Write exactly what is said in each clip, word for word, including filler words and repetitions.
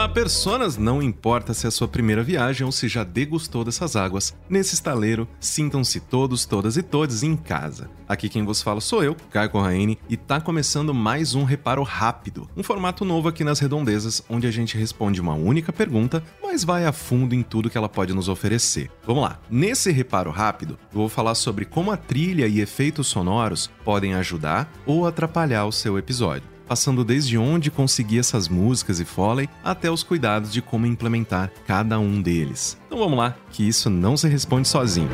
Olá, personas! Não importa se é a sua primeira viagem ou se já degustou dessas águas, nesse estaleiro, sintam-se todos, todas e todes em casa. Aqui quem vos fala sou eu, Caio Corraine, e tá começando mais um Reparo Rápido, um formato novo aqui nas Redondezas, onde a gente responde uma única pergunta, mas vai a fundo em tudo que ela pode nos oferecer. Vamos lá! Nesse Reparo Rápido, eu vou falar sobre como a trilha e efeitos sonoros podem ajudar ou atrapalhar o seu episódio, passando desde onde conseguir essas músicas e Foley até os cuidados de como implementar cada um deles. Então vamos lá, que isso não se responde sozinho.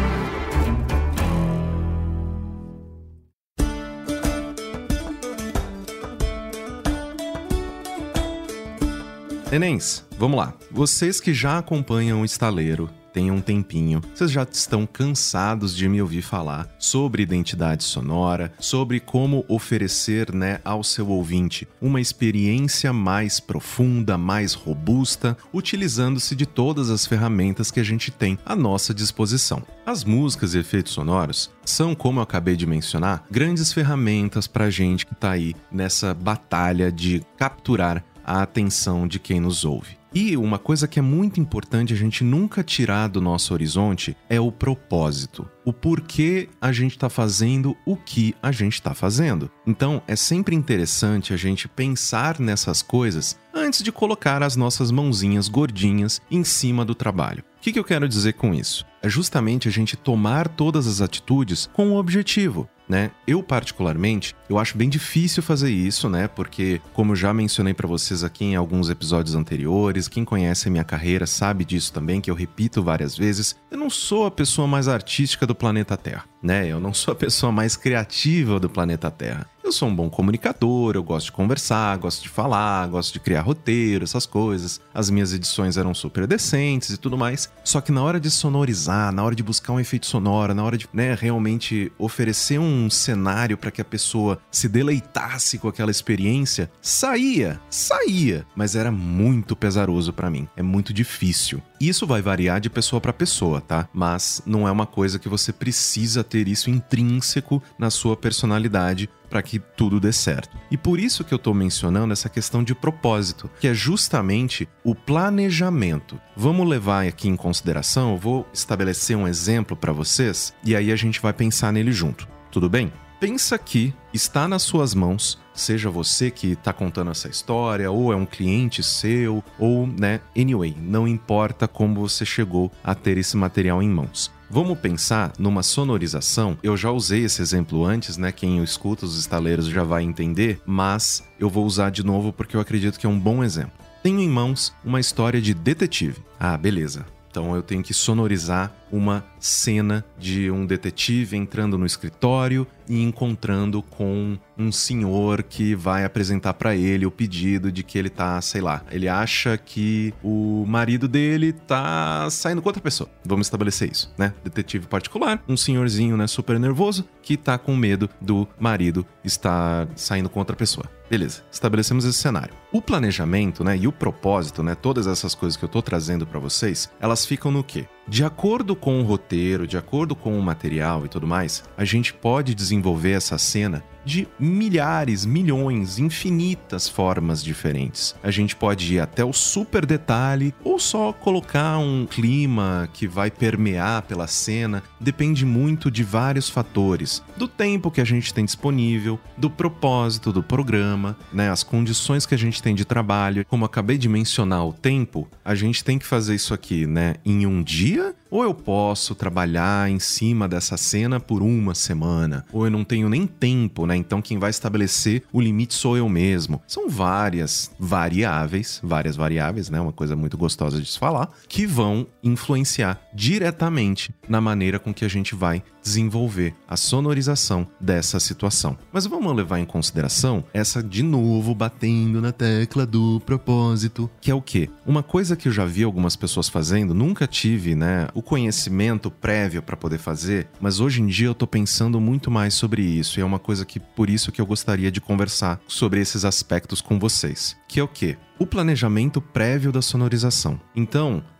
Nenéns, vamos lá. Vocês que já acompanham o estaleiro, tem um tempinho, vocês já estão cansados de me ouvir falar sobre identidade sonora, sobre como oferecer, né, ao seu ouvinte uma experiência mais profunda, mais robusta, utilizando-se de todas as ferramentas que a gente tem à nossa disposição. As músicas e efeitos sonoros são, como eu acabei de mencionar, grandes ferramentas para a gente que está aí nessa batalha de capturar a atenção de quem nos ouve. E uma coisa que é muito importante a gente nunca tirar do nosso horizonte é o propósito. O porquê a gente está fazendo o que a gente está fazendo. Então, é sempre interessante a gente pensar nessas coisas antes de colocar as nossas mãozinhas gordinhas em cima do trabalho. O que, que eu quero dizer com isso? É justamente a gente tomar todas as atitudes com um objetivo, né? Eu, particularmente, eu acho bem difícil fazer isso, né? Porque, como eu já mencionei para vocês aqui em alguns episódios anteriores, quem conhece a minha carreira sabe disso também, que eu repito várias vezes, eu não sou a pessoa mais artística do planeta Terra, né? Eu não sou a pessoa mais criativa do planeta Terra. Eu sou um bom comunicador, eu gosto de conversar, gosto de falar, gosto de criar roteiro, essas coisas. As minhas edições eram super decentes e tudo mais. Só que na hora de sonorizar, na hora de buscar um efeito sonoro, na hora de, né, realmente oferecer um cenário para que a pessoa se deleitasse com aquela experiência, saía, saía, mas era muito pesaroso para mim, é muito difícil. Isso vai variar de pessoa para pessoa, tá? Mas não é uma coisa que você precisa ter isso intrínseco na sua personalidade para que tudo dê certo. E por isso que eu tô mencionando essa questão de propósito, que é justamente o planejamento. Vamos levar aqui em consideração, eu vou estabelecer um exemplo para vocês e aí a gente vai pensar nele junto. Tudo bem? Pensa que está nas suas mãos, seja você que está contando essa história, ou é um cliente seu, ou, né, anyway, não importa como você chegou a ter esse material em mãos. Vamos pensar numa sonorização. Eu já usei esse exemplo antes, né? Quem escuta os estaleiros já vai entender, mas eu vou usar de novo porque eu acredito que é um bom exemplo. Tenho em mãos uma história de detetive. Ah, beleza. Então eu tenho que sonorizar uma cena de um detetive entrando no escritório e encontrando com um senhor que vai apresentar para ele o pedido de que ele tá, sei lá, ele acha que o marido dele tá saindo com outra pessoa. Vamos estabelecer isso, né? Detetive particular, um senhorzinho, né, super nervoso, que tá com medo do marido estar saindo com outra pessoa. Beleza, estabelecemos esse cenário. O planejamento, né, e o propósito, né, todas essas coisas que eu tô trazendo para vocês, elas ficam no quê? De acordo com o roteiro, de acordo com o material e tudo mais, a gente pode desenvolver essa cena de milhares, milhões, infinitas formas diferentes. A gente pode ir até o super detalhe ou só colocar um clima que vai permear pela cena. Depende muito de vários fatores. Do tempo que a gente tem disponível, do propósito do programa, né, as condições que a gente tem de trabalho. Como acabei de mencionar o tempo, a gente tem que fazer isso aqui, né, em um dia? Ou eu posso trabalhar em cima dessa cena por uma semana, ou eu não tenho nem tempo, né? Então quem vai estabelecer o limite sou eu mesmo. São várias variáveis, várias variáveis, né? Uma coisa muito gostosa de se falar, que vão influenciar diretamente na maneira com que a gente vai desenvolver a sonorização dessa situação. Mas vamos levar em consideração essa, de novo, batendo na tecla do propósito, que é o quê? Uma coisa que eu já vi algumas pessoas fazendo, nunca tive, né, o conhecimento prévio para poder fazer, mas hoje em dia eu tô pensando muito mais sobre isso, e é uma coisa que, por isso que eu gostaria de conversar sobre esses aspectos com vocês, que é o quê? O planejamento prévio da sonorização. Então,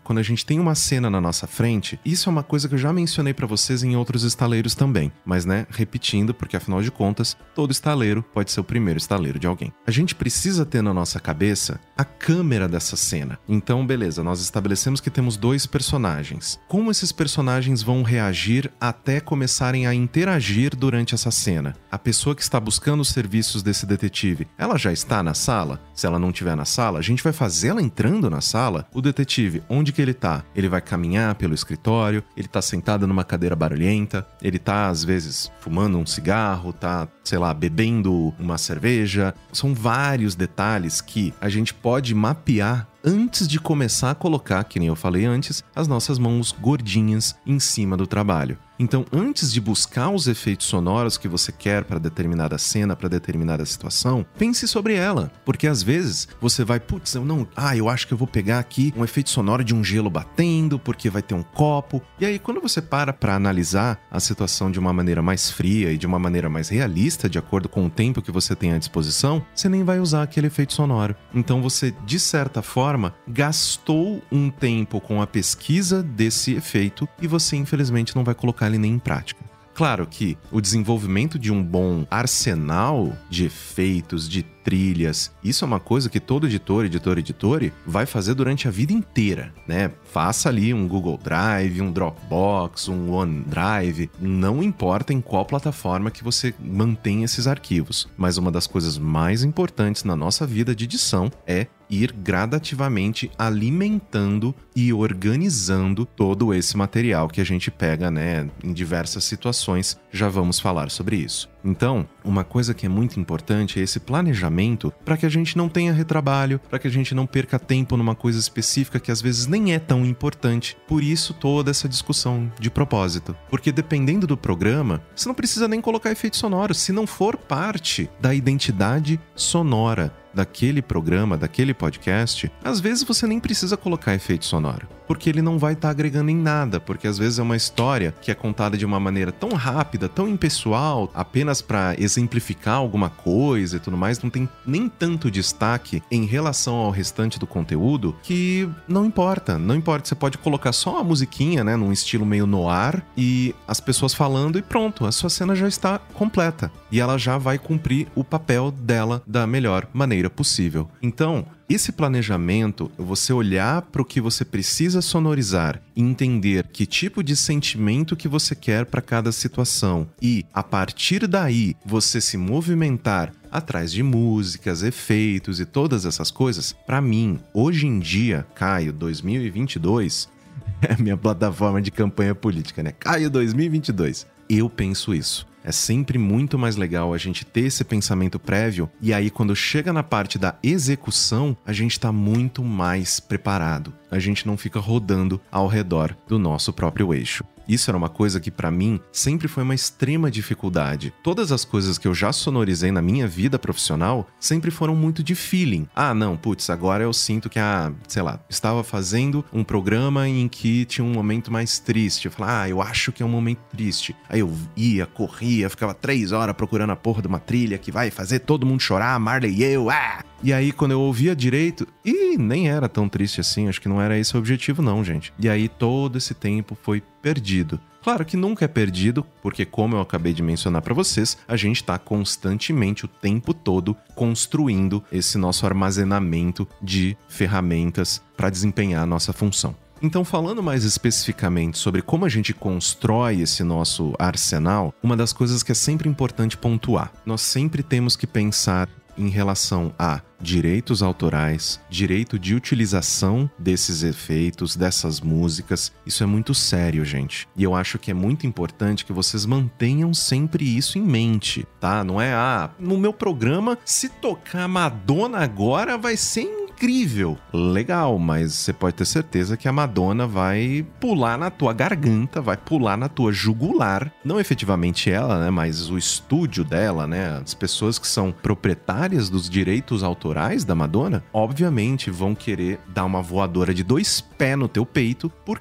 quando a gente tem uma cena na nossa frente, isso é uma coisa que eu já mencionei pra vocês em outros estaleiros também, mas né, repetindo, porque afinal de contas, todo estaleiro pode ser o primeiro estaleiro de alguém. A gente precisa ter na nossa cabeça a câmera dessa cena. Então, beleza, nós estabelecemos que temos dois personagens. Como esses personagens vão reagir até começarem a interagir durante essa cena? A pessoa que está buscando os serviços desse detetive, ela já está na sala? Se ela não estiver na sala, a gente vai fazer ela entrando na sala? O detetive, onde que ele tá? Ele vai caminhar pelo escritório, ele tá sentado numa cadeira barulhenta, ele tá, às vezes, fumando um cigarro, tá, sei lá, bebendo uma cerveja. São vários detalhes que a gente pode mapear antes de começar a colocar, que nem eu falei antes, as nossas mãos gordinhas em cima do trabalho. Então, antes de buscar os efeitos sonoros que você quer para determinada cena, para determinada situação, pense sobre ela. Porque às vezes você vai, putz, eu não, ah, eu acho que eu vou pegar aqui um efeito sonoro de um gelo batendo, porque vai ter um copo. E aí, quando você para para analisar a situação de uma maneira mais fria e de uma maneira mais realista, de acordo com o tempo que você tem à disposição, você nem vai usar aquele efeito sonoro. Então, você, de certa forma, gastou um tempo com a pesquisa desse efeito e você, infelizmente, não vai colocar ele nem em prática. Claro que o desenvolvimento de um bom arsenal de efeitos, de trilhas, isso é uma coisa que todo editor, editor, editor vai fazer durante a vida inteira, né? Faça ali um Google Drive, um Dropbox, um OneDrive, não importa em qual plataforma que você mantém esses arquivos, mas uma das coisas mais importantes na nossa vida de edição é ir gradativamente alimentando e organizando todo esse material que a gente pega, né, em diversas situações. Já vamos falar sobre isso. Então, uma coisa que é muito importante é esse planejamento para que a gente não tenha retrabalho, para que a gente não perca tempo numa coisa específica que às vezes nem é tão importante. Por isso toda essa discussão de propósito. Porque dependendo do programa, você não precisa nem colocar efeito sonoro, se não for parte da identidade sonora daquele programa, daquele podcast, às vezes você nem precisa colocar efeito sonoro, porque ele não vai estar tá agregando em nada, porque às vezes é uma história que é contada de uma maneira tão rápida, tão impessoal, apenas para exemplificar alguma coisa e tudo mais, não tem nem tanto destaque em relação ao restante do conteúdo, que não importa, não importa, você pode colocar só uma musiquinha, né, num estilo meio noir, e as pessoas falando e pronto, a sua cena já está completa, e ela já vai cumprir o papel dela da melhor maneira possível. Então, esse planejamento, você olhar para o que você precisa sonorizar e entender que tipo de sentimento que você quer para cada situação e, a partir daí, você se movimentar atrás de músicas, efeitos e todas essas coisas, para mim, hoje em dia, Caio, dois mil e vinte e dois, é a minha plataforma de campanha política, né? Caio dois mil e vinte e dois, eu penso isso. É sempre muito mais legal a gente ter esse pensamento prévio e aí quando chega na parte da execução, a gente tá muito mais preparado. A gente não fica rodando ao redor do nosso próprio eixo. Isso era uma coisa que pra mim sempre foi uma extrema dificuldade. Todas as coisas que eu já sonorizei na minha vida profissional sempre foram muito de feeling. Ah, não, putz, agora eu sinto que, ah, sei lá, estava fazendo um programa em que tinha um momento mais triste. Eu falava, ah, eu acho que é um momento triste. Aí eu ia, corria, ficava três horas procurando a porra de uma trilha que vai fazer todo mundo chorar, Marley e eu, ah! E aí, quando eu ouvia direito, e nem era tão triste assim, acho que não era esse o objetivo não, gente. E aí, todo esse tempo foi perdido. Claro que nunca é perdido, porque como eu acabei de mencionar para vocês, a gente está constantemente, o tempo todo, construindo esse nosso armazenamento de ferramentas para desempenhar a nossa função. Então, falando mais especificamente sobre como a gente constrói esse nosso arsenal, uma das coisas que é sempre importante pontuar, nós sempre temos que pensar em relação a direitos autorais, direito de utilização desses efeitos, dessas músicas. Isso é muito sério, gente. E eu acho que é muito importante que vocês mantenham sempre isso em mente, tá? Não é, ah, no meu programa, se tocar Madonna agora vai ser incrível. Legal, mas você pode ter certeza que a Madonna vai pular na tua garganta, vai pular na tua jugular. Não efetivamente ela, né? Mas o estúdio dela, né? As pessoas que são proprietárias dos direitos autorais da Madonna, obviamente vão querer dar uma voadora de dois pés no teu peito. Por quê?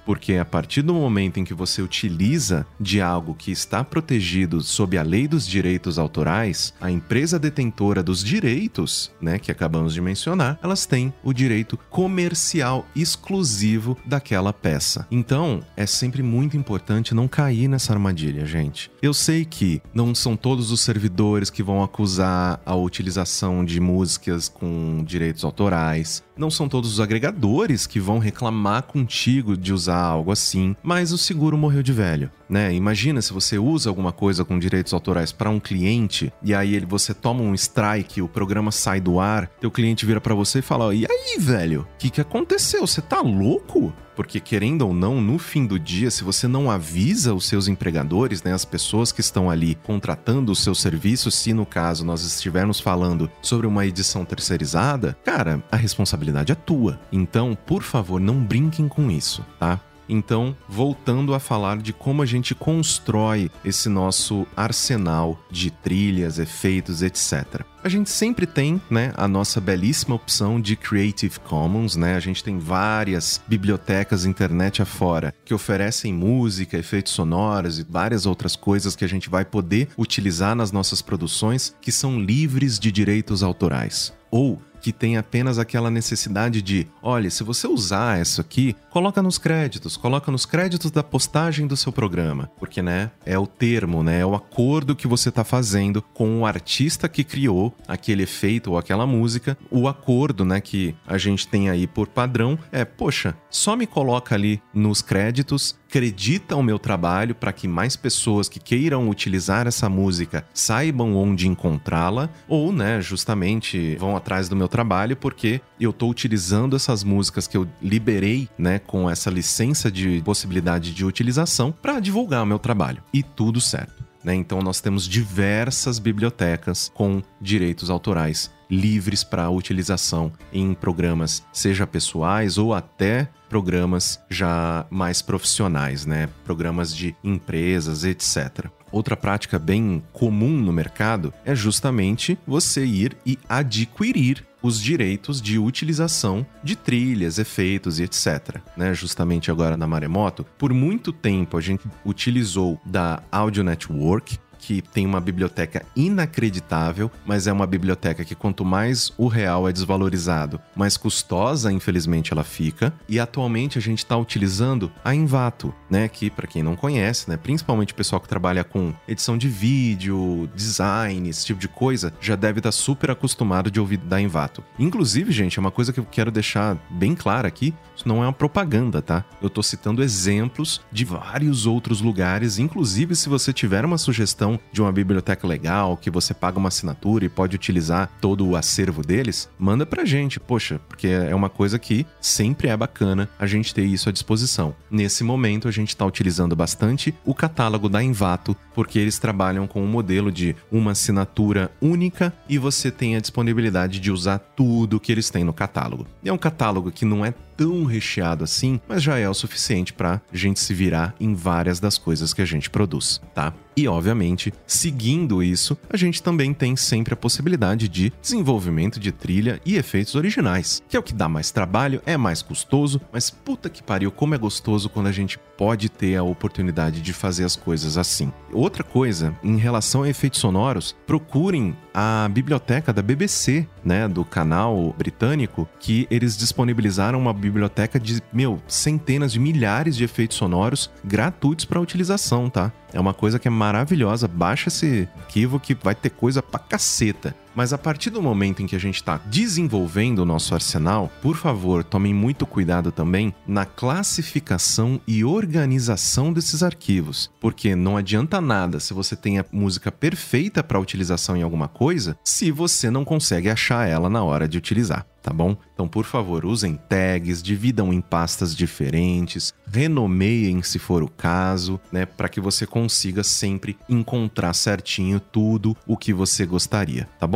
Porque a partir do momento em que você utiliza de algo que está protegido sob a lei dos direitos autorais, a empresa detentora dos direitos, né, que acabamos de mencionar, elas têm o direito comercial exclusivo daquela peça. Então, é sempre muito importante não cair nessa armadilha, gente. Eu sei que não são todos os servidores que vão acusar a utilização de músicas com direitos autorais, não são todos os agregadores que vão reclamar contigo de usar algo assim, mas o seguro morreu de velho, né? Imagina se você usa alguma coisa com direitos autorais para um cliente e aí ele, você toma um strike, o programa sai do ar, teu cliente vira para você e fala: e aí, velho? O que que aconteceu? Você tá louco? Porque, querendo ou não, no fim do dia, se você não avisa os seus empregadores, né, as pessoas que estão ali contratando os seus serviços, se no caso nós estivermos falando sobre uma edição terceirizada, cara, a responsabilidade é tua. Então, por favor, não brinquem com isso, tá? Então, voltando a falar de como a gente constrói esse nosso arsenal de trilhas, efeitos, etcétera. A gente sempre tem, né, a nossa belíssima opção de Creative Commons, né? A gente tem várias bibliotecas internet afora que oferecem música, efeitos sonoros e várias outras coisas que a gente vai poder utilizar nas nossas produções que são livres de direitos autorais. Ou que tem apenas aquela necessidade de, olha, se você usar isso aqui, coloca nos créditos, coloca nos créditos da postagem do seu programa, porque, né, é o termo, né, é o acordo que você está fazendo com o artista que criou aquele efeito ou aquela música, o acordo, né, que a gente tem aí por padrão é, poxa, só me coloca ali nos créditos, acredita o meu trabalho para que mais pessoas que queiram utilizar essa música saibam onde encontrá-la, ou, né, justamente vão atrás do meu trabalho porque eu tô utilizando essas músicas que eu liberei, né, com essa licença de possibilidade de utilização para divulgar o meu trabalho. E tudo certo, né? Então nós temos diversas bibliotecas com direitos autorais livres para utilização em programas, seja pessoais ou até programas já mais profissionais, né? Programas de empresas, etcétera. Outra prática bem comum no mercado é justamente você ir e adquirir os direitos de utilização de trilhas, efeitos e etcétera. Né? Justamente agora na Maremoto, por muito tempo a gente utilizou da Audio Network, que tem uma biblioteca inacreditável, mas é uma biblioteca que quanto mais o real é desvalorizado, mais custosa, infelizmente, ela fica. E atualmente a gente está utilizando a Envato, né? Que, para quem não conhece, né? Principalmente o pessoal que trabalha com edição de vídeo, design, esse tipo de coisa, já deve estar super acostumado de ouvir da Envato. Inclusive, gente, é uma coisa que eu quero deixar bem clara aqui, isso não é uma propaganda, tá? Eu tô citando exemplos de vários outros lugares, inclusive se você tiver uma sugestão de uma biblioteca legal, que você paga uma assinatura e pode utilizar todo o acervo deles, manda pra gente, poxa, porque é uma coisa que sempre é bacana a gente ter isso à disposição. Nesse momento a gente está utilizando bastante o catálogo da Envato, porque eles trabalham com um modelo de uma assinatura única e você tem a disponibilidade de usar tudo que eles têm no catálogo. E é um catálogo que não é tão recheado assim, mas já é o suficiente para a gente se virar em várias das coisas que a gente produz, tá? E, obviamente, seguindo isso, a gente também tem sempre a possibilidade de desenvolvimento de trilha e efeitos originais, que é o que dá mais trabalho, é mais custoso, mas puta que pariu, como é gostoso quando a gente pode ter a oportunidade de fazer as coisas assim. Outra coisa, em relação a efeitos sonoros, procurem a biblioteca da B B C, né, do canal britânico, que eles disponibilizaram uma biblioteca de, meu, centenas de milhares de efeitos sonoros gratuitos para utilização, tá? É uma coisa que é maravilhosa, baixa esse arquivo que vai ter coisa pra caceta. Mas a partir do momento em que a gente está desenvolvendo o nosso arsenal, por favor, tomem muito cuidado também na classificação e organização desses arquivos, porque não adianta nada se você tem a música perfeita para utilização em alguma coisa, se você não consegue achar ela na hora de utilizar. Tá bom? Então, por favor, usem tags, dividam em pastas diferentes, renomeiem se for o caso, né, para que você consiga sempre encontrar certinho tudo o que você gostaria, tá bom?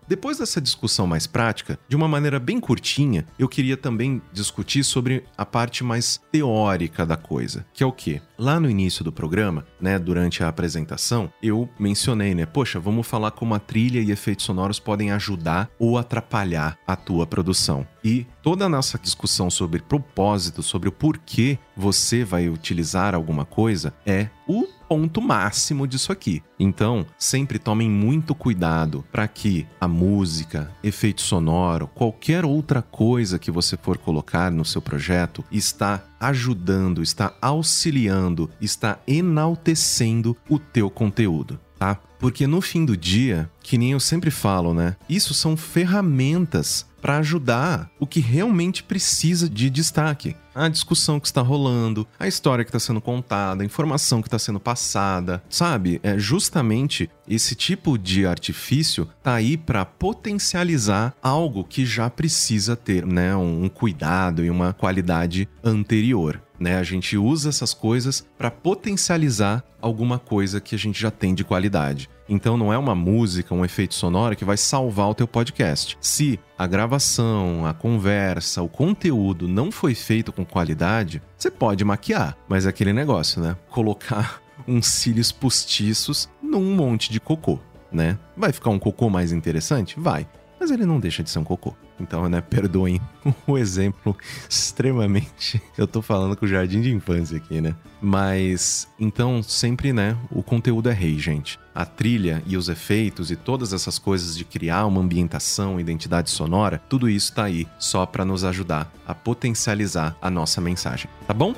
depois dessa discussão mais prática, de uma maneira bem curtinha, eu queria também discutir sobre a parte mais teórica da coisa, que é o quê? Lá no início do programa, né, durante a apresentação, eu mencionei, né, poxa, vamos falar como a trilha e efeitos sonoros podem ajudar ou atrapalhar a tua produção. E toda a nossa discussão sobre propósito, sobre o porquê você vai utilizar alguma coisa, é o ponto máximo disso aqui. Então, sempre tomem muito cuidado para que a música, efeito sonoro, qualquer outra coisa que você for colocar no seu projeto está ajudando, está auxiliando, está enaltecendo o teu conteúdo, tá? Porque no fim do dia, que nem eu sempre falo, né? Isso são ferramentas para ajudar o que realmente precisa de destaque. A discussão que está rolando, a história que está sendo contada, a informação que está sendo passada, sabe? É justamente esse tipo de artifício tá aí para potencializar algo que já precisa ter, né, um cuidado e uma qualidade anterior. Né? A gente usa essas coisas para potencializar alguma coisa que a gente já tem de qualidade. Então não é uma música, um efeito sonoro que vai salvar o teu podcast. Se a gravação, a conversa, o conteúdo não foi feito com qualidade, você pode maquiar. Mas é aquele negócio, né? Colocar uns cílios postiços num monte de cocô, né? Vai ficar um cocô mais interessante? Vai. Mas ele não deixa de ser um cocô. Então, né, perdoem o exemplo extremamente... Eu tô falando com o jardim de infância aqui, né? Mas, então, sempre, né, o conteúdo é rei, gente. A trilha e os efeitos e todas essas coisas de criar uma ambientação, identidade sonora, tudo isso tá aí só pra nos ajudar a potencializar a nossa mensagem, tá bom?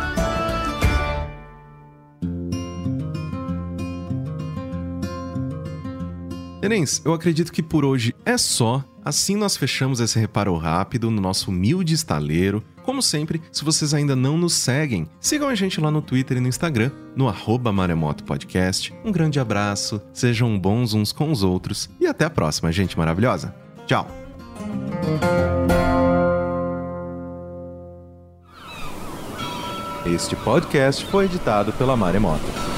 Nenéns, eu acredito que por hoje é só. Assim nós fechamos esse reparo rápido no nosso humilde estaleiro. Como sempre, se vocês ainda não nos seguem, sigam a gente lá no Twitter e no Instagram, no arroba Maremoto Podcast. Um grande abraço, sejam bons uns com os outros e até a próxima, gente maravilhosa. Tchau! Este podcast foi editado pela Maremoto.